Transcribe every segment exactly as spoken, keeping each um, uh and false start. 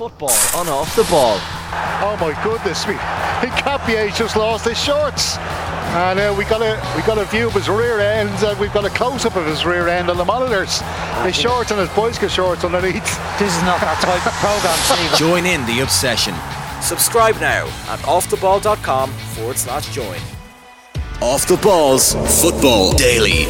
Football on Off the Ball. Oh my goodness me, Capier's just lost his shorts, and uh, we got a we got a view of his rear end, and we've got a close-up of his rear end on the monitors. His shorts and his bicycle shorts underneath. This is not our type of programme, Stephen. Join in the obsession. Subscribe now at offtheball.com forward slash join. Off the Balls Football Daily.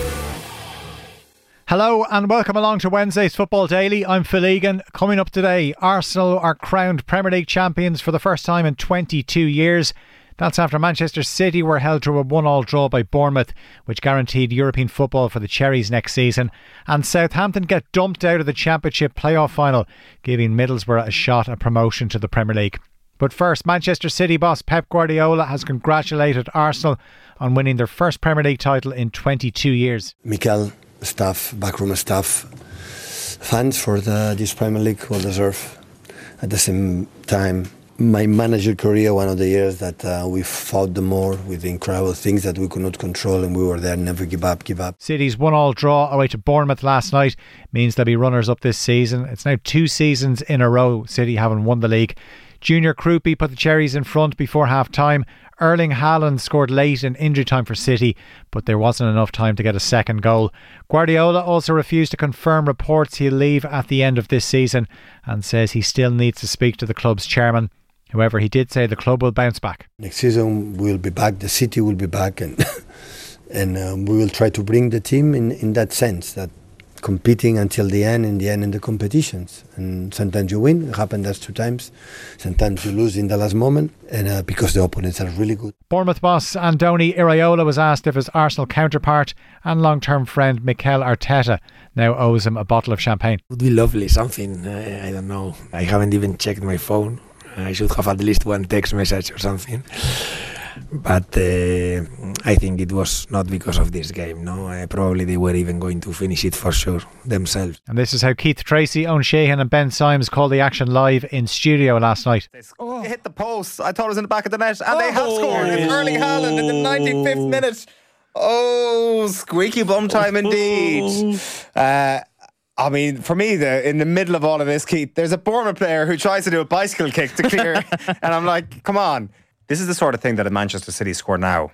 Hello and welcome along to Wednesday's Football Daily. I'm Phil Egan. Coming up today, Arsenal are crowned Premier League champions for the first time in twenty-two years. That's after Manchester City were held to a one-all draw by Bournemouth, which guaranteed European football for the Cherries next season. And Southampton get dumped out of the Championship playoff final, giving Middlesbrough a shot at promotion to the Premier League. But first, Manchester City boss Pep Guardiola has congratulated Arsenal on winning their first Premier League title in twenty-two years. Mikel, staff, backroom staff, fans for the, this Premier League will deserve. At the same time, my manager career, one of the years that uh, we fought the more with the incredible things that we could not control, and we were there, never give up, give up. City's one-all draw away to Bournemouth last night means they'll be runners-up this season. It's now two seasons in a row City haven't won the league. Junior Krupi put the Cherries in front before half-time. Erling Haaland scored late in injury time for City, but there wasn't enough time to get a second goal. Guardiola also refused to confirm reports he'll leave at the end of this season and says he still needs to speak to the club's chairman. However, he did say the club will bounce back. Next season we'll be back, the City will be back, and and um, we will try to bring the team in, in that sense, that competing until the end, in the end in the competitions. And sometimes you win, it happened us two times. Sometimes you lose in the last moment, and uh, because the opponents are really good. Bournemouth boss Andoni Iraola was asked if his Arsenal counterpart and long-term friend Mikel Arteta now owes him a bottle of champagne. It would be lovely, something, I, I don't know. I haven't even checked my phone. I should have at least one text message or something. But uh, I think it was not because of this game. No, uh, probably they were even going to finish it for sure themselves. And this is how Keith Tracy, Owen Sheehan and Ben Symes called the action live in studio last night. Oh. It hit the post. I thought it was in the back of the net, and oh. they have scored. It's Erling Haaland in the ninety-fifth minute. Oh, squeaky bum time indeed. Uh, I mean, for me, the, in the middle of all of this, Keith, there's a Bournemouth player who tries to do a bicycle kick to clear, and I'm like, come on. This is the sort of thing that a Manchester City score now,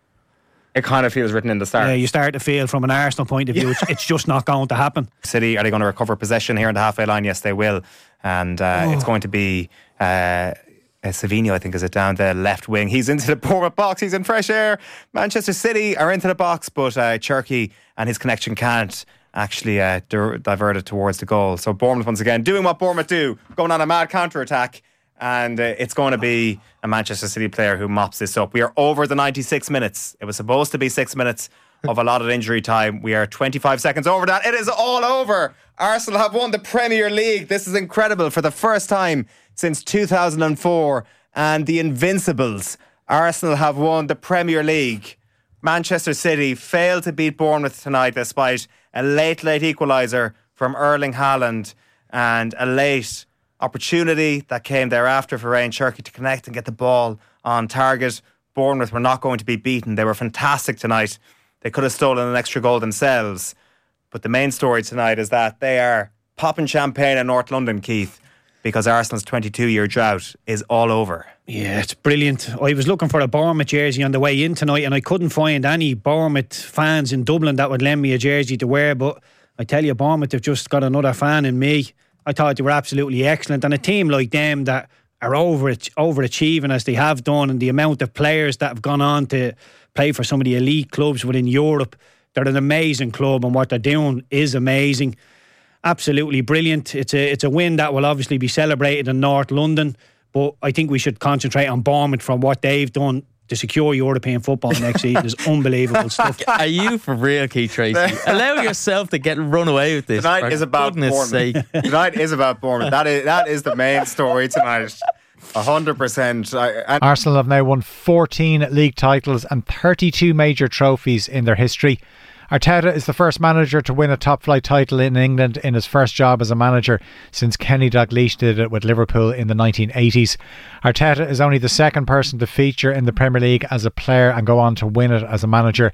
it kind of feels written in the stars. Yeah, you start to feel from an Arsenal point of view, yeah. it's, it's just not going to happen. City, are they going to recover possession here in the halfway line? Yes, they will. And uh, oh. it's going to be uh, Savinho, I think, is it down the left wing. He's into the Bournemouth box. He's in fresh air. Manchester City are into the box, but uh, Cherky and his connection can't actually uh, di- divert it towards the goal. So Bournemouth once again doing what Bournemouth do, going on a mad counter-attack. And uh, it's going to be a Manchester City player who mops this up. We are over the ninety-six minutes. It was supposed to be six minutes of a lot of injury time. We are twenty-five seconds over that. It is all over. Arsenal have won the Premier League. This is incredible. For the first time since two thousand four. And the Invincibles, Arsenal have won the Premier League. Manchester City failed to beat Bournemouth tonight despite a late, late equaliser from Erling Haaland and a late opportunity that came thereafter for Ryan Cherky to connect and get the ball on target. Bournemouth were not going to be beaten. They were fantastic tonight. They could have stolen an extra goal themselves. But the main story tonight is that they are popping champagne in North London, Keith, because Arsenal's twenty-two year drought is all over. Yeah, it's brilliant. I was looking for a Bournemouth jersey on the way in tonight, and I couldn't find any Bournemouth fans in Dublin that would lend me a jersey to wear. But I tell you, Bournemouth have just got another fan in me. I thought they were absolutely excellent, and a team like them that are over overachieving as they have done, and the amount of players that have gone on to play for some of the elite clubs within Europe, they're an amazing club, and what they're doing is amazing. Absolutely brilliant. It's a it's a win that will obviously be celebrated in North London, but I think we should concentrate on Bournemouth from what they've done to secure European football next season. Is unbelievable stuff. Are you for real, Keith Tracy? Allow yourself to get run away with this. Tonight is about Bournemouth. Tonight is about Bournemouth. That is that is the main story tonight. A hundred percent. Arsenal have now won fourteen league titles and thirty-two major trophies in their history. Arteta is the first manager to win a top-flight title in England in his first job as a manager since Kenny Dalglish did it with Liverpool in the nineteen eighties. Arteta is only the second person to feature in the Premier League as a player and go on to win it as a manager.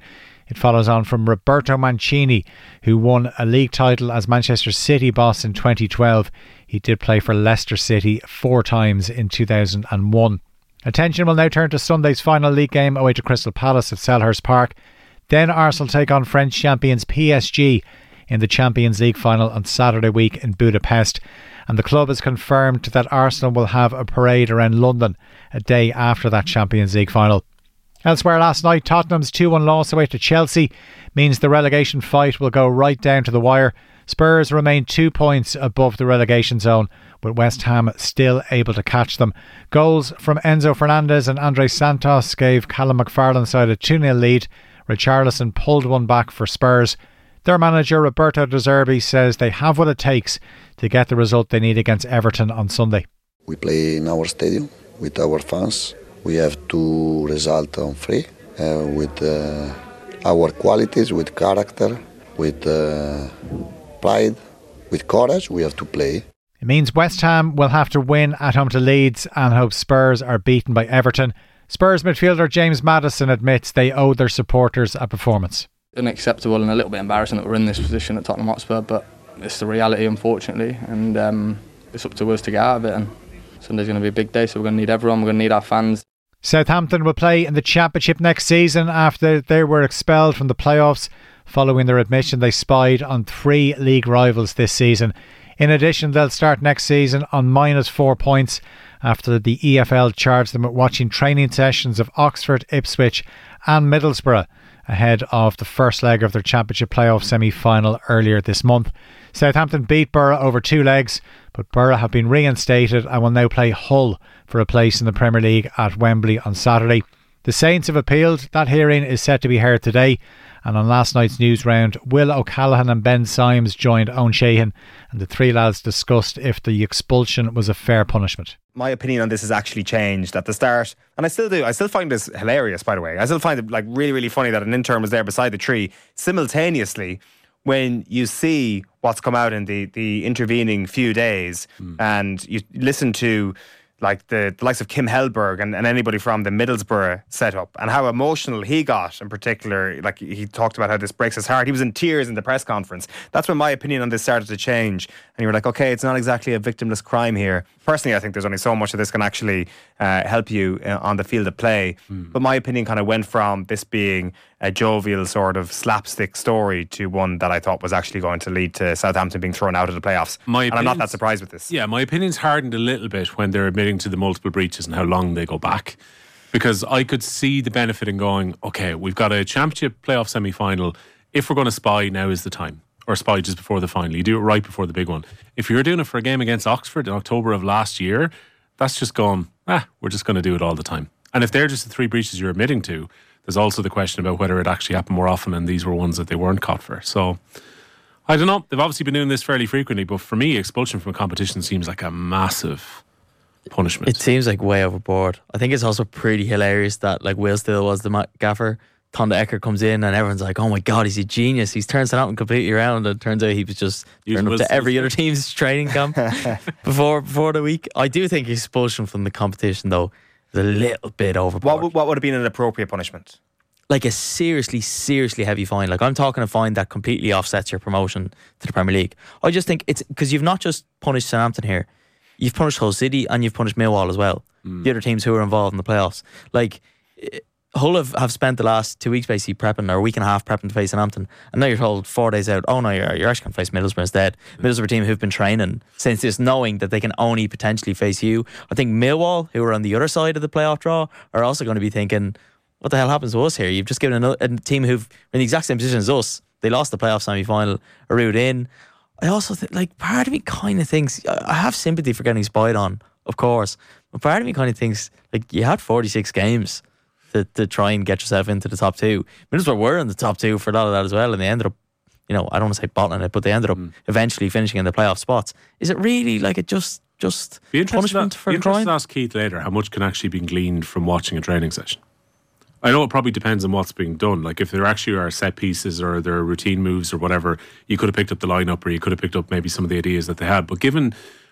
It follows on from Roberto Mancini, who won a league title as Manchester City boss in twenty twelve. He did play for Leicester City four times in two thousand one. Attention will now turn to Sunday's final league game away to Crystal Palace at Selhurst Park. Then Arsenal take on French champions P S G in the Champions League final on Saturday week in Budapest. And the club has confirmed that Arsenal will have a parade around London a day after that Champions League final. Elsewhere last night, Tottenham's two one loss away to Chelsea means the relegation fight will go right down to the wire. Spurs remain two points above the relegation zone, with West Ham still able to catch them. Goals from Enzo Fernandez and Andre Santos gave Callum McFarlane's side a two nil lead. Richarlison pulled one back for Spurs. Their manager Roberto De Zerbi says they have what it takes to get the result they need against Everton on Sunday. We play in our stadium with our fans. We have to result on free uh, with uh, our qualities, with character, with uh, pride, with courage. We have to play. It means West Ham will have to win at home to Leeds and hope Spurs are beaten by Everton. Spurs midfielder James Maddison admits they owe their supporters a performance. Unacceptable and a little bit embarrassing that we're in this position at Tottenham Hotspur, but it's the reality, unfortunately, and um, it's up to us to get out of it. And Sunday's going to be a big day, so we're going to need everyone. We're going to need our fans. Southampton will play in the Championship next season after they were expelled from the playoffs following their admission they spied on three league rivals this season. In addition, they'll start next season on minus four points after the E F L charged them with watching training sessions of Oxford, Ipswich and Middlesbrough ahead of the first leg of their Championship playoff semi-final earlier this month. Southampton beat Borough over two legs, but Borough have been reinstated and will now play Hull for a place in the Premier League at Wembley on Saturday. The Saints have appealed. That hearing is set to be heard today. And on last night's news round, Will O'Callaghan and Ben Symes joined Owen Sheehan, and the three lads discussed if the expulsion was a fair punishment. My opinion on this has actually changed at the start, and I still do. I still find this hilarious, by the way. I still find it like really, really funny that an intern was there beside the tree simultaneously when you see what's come out in the, the intervening few days, mm. and you listen to like the, the likes of Kim Hellberg and, and anybody from the Middlesbrough setup and how emotional he got in particular. Like he talked about how this breaks his heart. He was in tears in the press conference. That's when my opinion on this started to change. And you were like, okay, it's not exactly a victimless crime here. Personally, I think there's only so much of this can actually uh, help you uh, on the field of play. Mm. But my opinion kind of went from this being a jovial sort of slapstick story to one that I thought was actually going to lead to Southampton being thrown out of the playoffs. My and I'm not that surprised with this. Yeah, my opinion's hardened a little bit when they're admitting to the multiple breaches and how long they go back. Because I could see the benefit in going, okay, we've got a Championship playoff semi-final. If we're going to spy, now is the time. Or spy just before the final. You do it right before the big one. If you're doing it for a game against Oxford in October of last year, that's just going, ah, we're just going to do it all the time. And if they're just the three breaches you're admitting to, there's also the question about whether it actually happened more often and these were ones that they weren't caught for. So, I don't know. They've obviously been doing this fairly frequently, but for me, expulsion from a competition seems like a massive punishment. It seems like way overboard. I think it's also pretty hilarious that like Will Still was the ma- gaffer. Tonda Ecker comes in and everyone's like, oh my God, he's a genius. He's turned Southampton completely around, and it turns out he was just turned up to every other team's training camp before before the week. I do think expulsion from the competition, though, is a little bit overboard. What, what would have been an appropriate punishment? Like a seriously, seriously heavy fine. Like I'm talking a fine that completely offsets your promotion to the Premier League. I just think it's because you've not just punished Southampton here, you've punished Hull City and you've punished Millwall as well. Mm. The other teams who are involved in the playoffs. Like Hull have, have spent the last two weeks basically prepping, or a week and a half prepping to face Southampton, and now you're told four days out, oh no, you're, you're actually going to face Middlesbrough instead. Mm. Middlesbrough a team who've been training since this, knowing that they can only potentially face you. I think Millwall, who are on the other side of the playoff draw, are also going to be thinking, what the hell happens to us here? You've just given another, a team who've in the exact same position as us. They lost the playoff semi-final, a route in. I also think, like, part of me kind of thinks, I have sympathy for getting spied on, of course, but part of me kind of thinks, like, you had forty-six games to, to try and get yourself into the top two. Middlesbrough were in the top two for a lot of that as well, and they ended up, you know, I don't want to say bottling it, but they ended up mm. eventually finishing in the playoff spots. Is it really like it just just be punishment to, for be crime? Be interested to ask Keith later how much can actually be gleaned from watching a training session. I know it probably depends on what's being done. Like if there actually are set pieces or there are routine moves or whatever, you could have picked up the lineup or you could have picked up maybe some of the ideas that they had. But given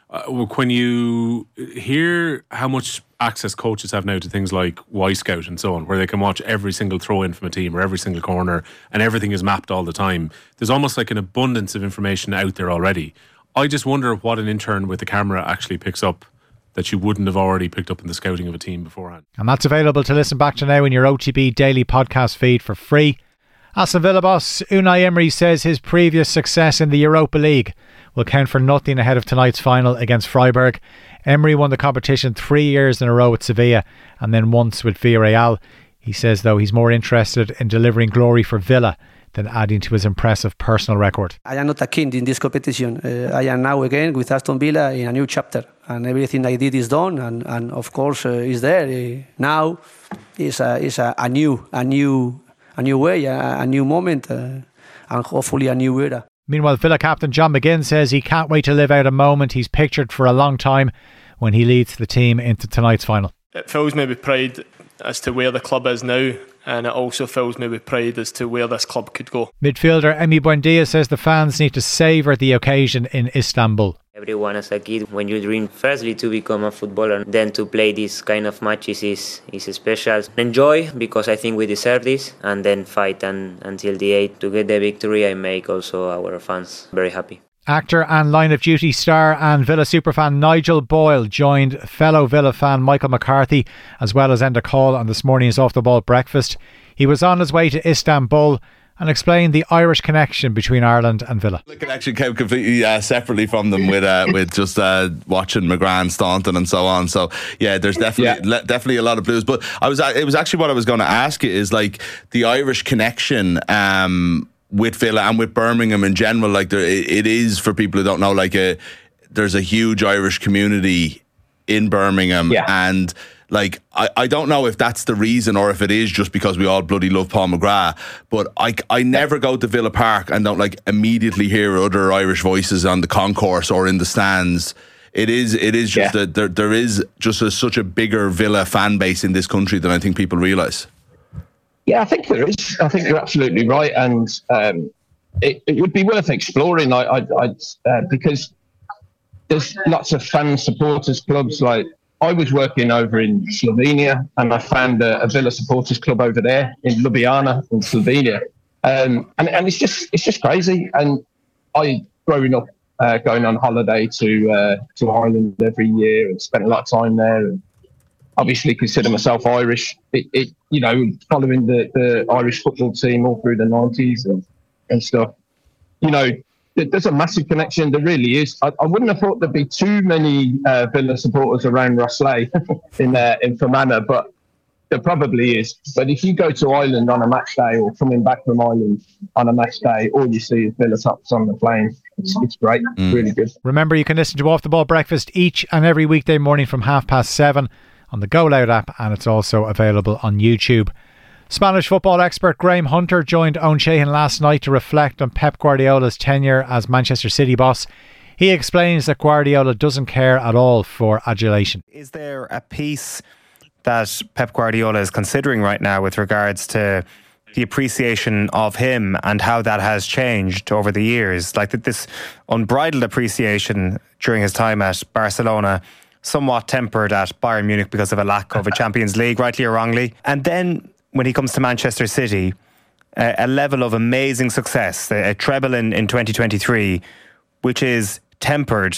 Uh, when you hear how much access coaches have now to things like Y-Scout and so on, where they can watch every single throw-in from a team or every single corner and everything is mapped all the time, there's almost like an abundance of information out there already. I just wonder what an intern with a camera actually picks up that you wouldn't have already picked up in the scouting of a team beforehand. And that's available to listen back to now in your O T B daily podcast feed for free. Aston Villa boss Unai Emery says his previous success in the Europa League will count for nothing ahead of tonight's final against Freiburg. Emery won the competition three years in a row with Sevilla and then once with Villarreal. He says, though, he's more interested in delivering glory for Villa than adding to his impressive personal record. I am not a king in this competition. Uh, I am now again with Aston Villa in a new chapter, and everything I did is done, and, and of course uh, is there. Uh, now is a, is a, a new a new a new way, a, a new moment, uh, and hopefully a new era. Meanwhile, Villa captain John McGinn says he can't wait to live out a moment he's pictured for a long time when he leads the team into tonight's final. It fills me with pride as to where the club is now, and it also fills me with pride as to where this club could go. Midfielder Emi Buendia says the fans need to savour the occasion in Istanbul. Everyone as a kid, when you dream firstly to become a footballer, then to play these kind of matches is, is special. Enjoy, because I think we deserve this, and then fight and, until the eighth to get the victory. I make also our fans very happy. Actor and Line of Duty star and Villa superfan Nigel Boyle joined fellow Villa fan Michael McCarthy as well as Enda Call on this morning's Off the Ball breakfast. He was on his way to Istanbul and explained the Irish connection between Ireland and Villa. The connection came completely uh, separately from them with uh, with just uh, watching McGrath, Staunton and so on. So yeah, there's definitely yeah. le- definitely a lot of blues. But I was it was actually what I was going to ask you is like the Irish connection um, with Villa and with Birmingham in general. Like there, it, it is for people who don't know. Like a there's a huge Irish community in Birmingham yeah. and. Like, I, I don't know if that's the reason or if it is just because we all bloody love Paul McGrath, but I, I never go to Villa Park and don't like immediately hear other Irish voices on the concourse or in the stands. It is it is just yeah. that there there is just a, such a bigger Villa fan base in this country than I think people realise. Yeah, I think there is. I think you're absolutely right, and um, it, it would be worth exploring. I, I, I uh, because there's lots of fan supporters clubs like. I was working over in Slovenia and I found a, a Villa supporters club over there in Ljubljana in Slovenia. Um, and, and it's just it's just crazy. And I, growing up, uh, going on holiday to uh, to Ireland every year and spent a lot of time there. And obviously consider myself Irish. It, it you know, following the, the Irish football team all through the nineties and, and stuff. You know, there's a massive connection. There really is. I, I wouldn't have thought there'd be too many uh, Villa supporters around Rosslea in uh, in Fermanagh, but there probably is. But if you go to Ireland on a match day or coming back from Ireland on a match day, all you see is Villa tops on the plane. It's, it's great. Mm. Really good. Remember, you can listen to Off the Ball Breakfast each and every weekday morning from half past seven on the Go Loud app, and it's also available on YouTube. Spanish football expert Graham Hunter joined Owen Sheehan last night to reflect on Pep Guardiola's tenure as Manchester City boss. He explains that Guardiola doesn't care at all for adulation. Is there a piece that Pep Guardiola is considering right now with regards to the appreciation of him and how that has changed over the years? Like this unbridled appreciation during his time at Barcelona, somewhat tempered at Bayern Munich because of a lack of a Champions League, rightly or wrongly. And then when he comes to Manchester City, a, a level of amazing success, a, a treble in, in twenty twenty-three, which is tempered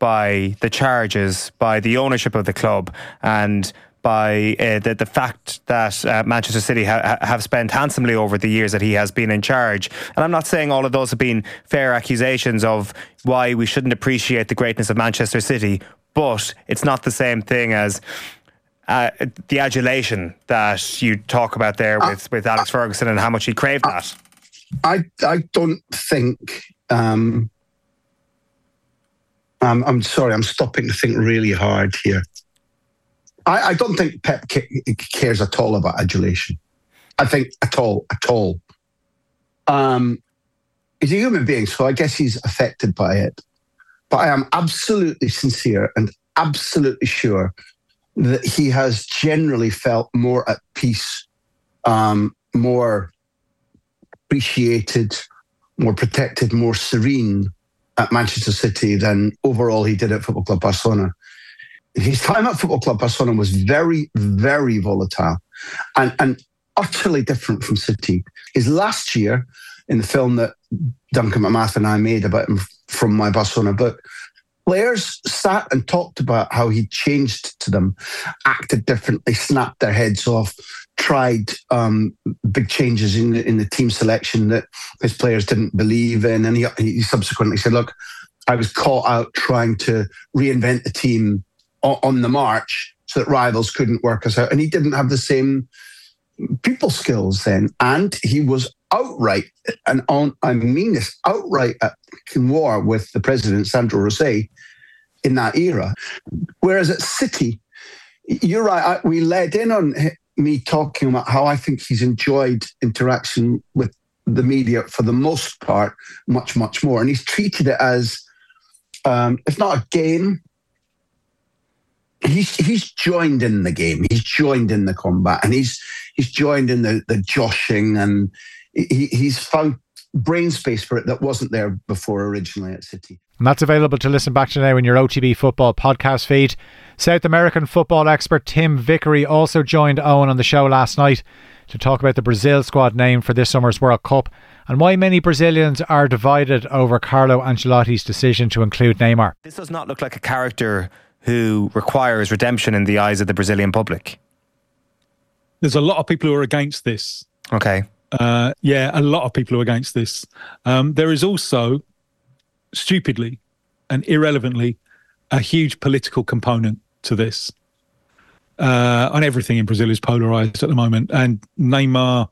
by the charges, by the ownership of the club, and by uh, the, the fact that uh, Manchester City ha- have spent handsomely over the years that he has been in charge. And I'm not saying all of those have been fair accusations of why we shouldn't appreciate the greatness of Manchester City, but it's not the same thing as Uh, the adulation that you talk about there with, uh, with Alex Ferguson and how much he craved that. I I don't think. Um, um, I'm sorry, I'm stopping to think really hard here. I, I don't think Pep cares at all about adulation. I think at all, at all. Um, he's a human being, so I guess he's affected by it. But I am absolutely sincere and absolutely sure that he has generally felt more at peace, um, more appreciated, more protected, more serene at Manchester City than overall he did at Football Club Barcelona. His time at Football Club Barcelona was very, very volatile and, and utterly different from City. His last year in the film that Duncan McMath and I made about him from my Barcelona book, players sat and talked about how he changed to them, acted differently, snapped their heads off, tried um, big changes in the, in the team selection that his players didn't believe in. And he, he subsequently said, look, I was caught out trying to reinvent the team on, on the march so that rivals couldn't work us out. And he didn't have the same people skills then. And he was outright, and on, I mean this, outright at in war with the president, Sandro Rosé, in that era. Whereas at City, you're right, I, we led in on me talking about how I think he's enjoyed interaction with the media for the most part, much, much more. And he's treated it as, um, if not a game, he's he's joined in the game. He's joined in the combat, and he's he's joined in the, the joshing, and he, he's found brain space for it that wasn't there before originally at City. And that's available to listen back to now in your O T B Football podcast feed. South American football expert Tim Vickery also joined Owen on the show last night to talk about the Brazil squad name for this summer's World Cup and why many Brazilians are divided over Carlo Ancelotti's decision to include Neymar. This does not look like a character who requires redemption in the eyes of the Brazilian public. There's a lot of people who are against this. Okay. Uh, yeah, a lot of people are against this. Um, there is also, stupidly and irrelevantly, a huge political component to this. Uh, and everything in Brazil is polarised at the moment. And Neymar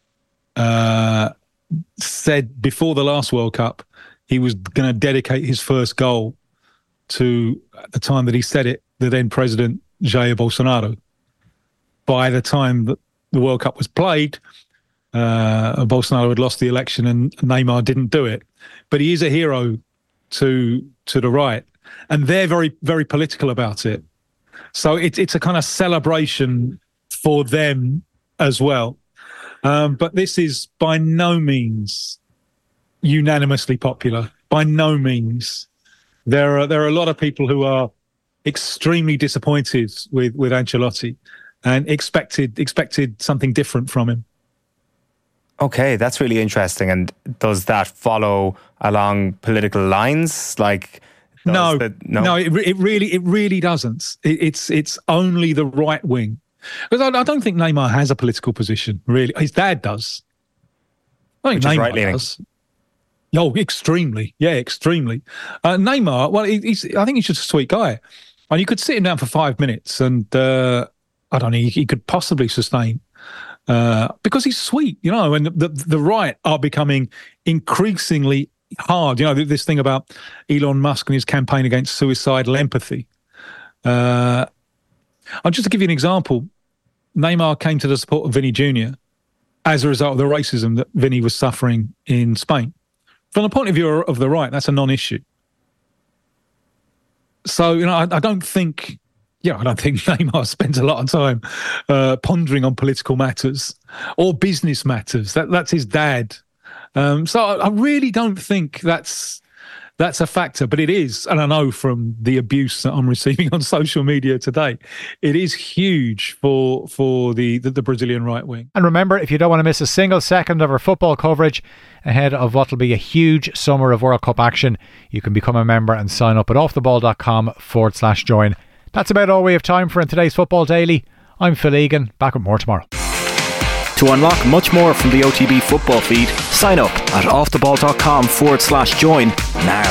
uh, said before the last World Cup he was going to dedicate his first goal to, at the time that he said it, the then President Jair Bolsonaro. By the time that the World Cup was played, uh, Bolsonaro had lost the election and Neymar didn't do it. But he is a hero to to the right. And they're very, very political about it. So it, it's a kind of celebration for them as well. Um, but this is by no means unanimously popular. By no means. There are there are a lot of people who are extremely disappointed with, with Ancelotti and expected expected something different from him. Okay, that's really interesting. And does that follow along political lines? Like, no, the, no, no, it, it really, it really doesn't. It, it's it's only the right wing, because I, I don't think Neymar has a political position. Really, his dad does. I think Which is Neymar right-leaning. does. Oh, extremely, yeah, extremely. Uh, Neymar, well, he, he's. I think he's just a sweet guy, and you could sit him down for five minutes, and uh, I don't know, he, he could possibly sustain. Uh, because he's sweet, you know, and the the right are becoming increasingly hard. You know, this thing about Elon Musk and his campaign against suicidal empathy. Uh, I'll just to give you an example. Neymar came to the support of Vinny Junior as a result of the racism that Vinny was suffering in Spain. From the point of view of the right, that's a non-issue. So, you know, I, I don't think... Yeah, I don't think Neymar spends a lot of time uh, pondering on political matters or business matters. That that's his dad. Um, so I, I really don't think that's that's a factor, but it is. And I know from the abuse that I'm receiving on social media today, it is huge for for the, the, the Brazilian right wing. And remember, if you don't want to miss a single second of our football coverage ahead of what will be a huge summer of World Cup action, you can become a member and sign up at offtheball.com forward slash join. That's about all we have time for in today's Football Daily. I'm Phil Egan, back with more tomorrow. To unlock much more from the O T B football feed, sign up at offtheball.com forward slash join now.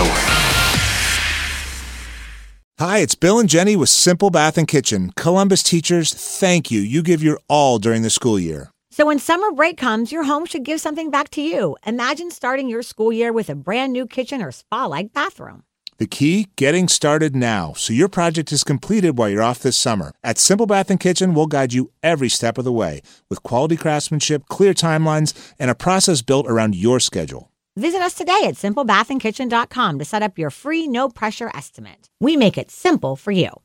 Hi, it's Bill and Jenny with Simple Bath and Kitchen. Columbus teachers, thank you. You give your all during the school year. So when summer break comes, your home should give something back to you. Imagine starting your school year with a brand new kitchen or spa-like bathroom. The key, getting started now, so your project is completed while you're off this summer. At Simple Bath and Kitchen, we'll guide you every step of the way with quality craftsmanship, clear timelines, and a process built around your schedule. Visit us today at simple bath and kitchen dot com to set up your free no-pressure estimate. We make it simple for you.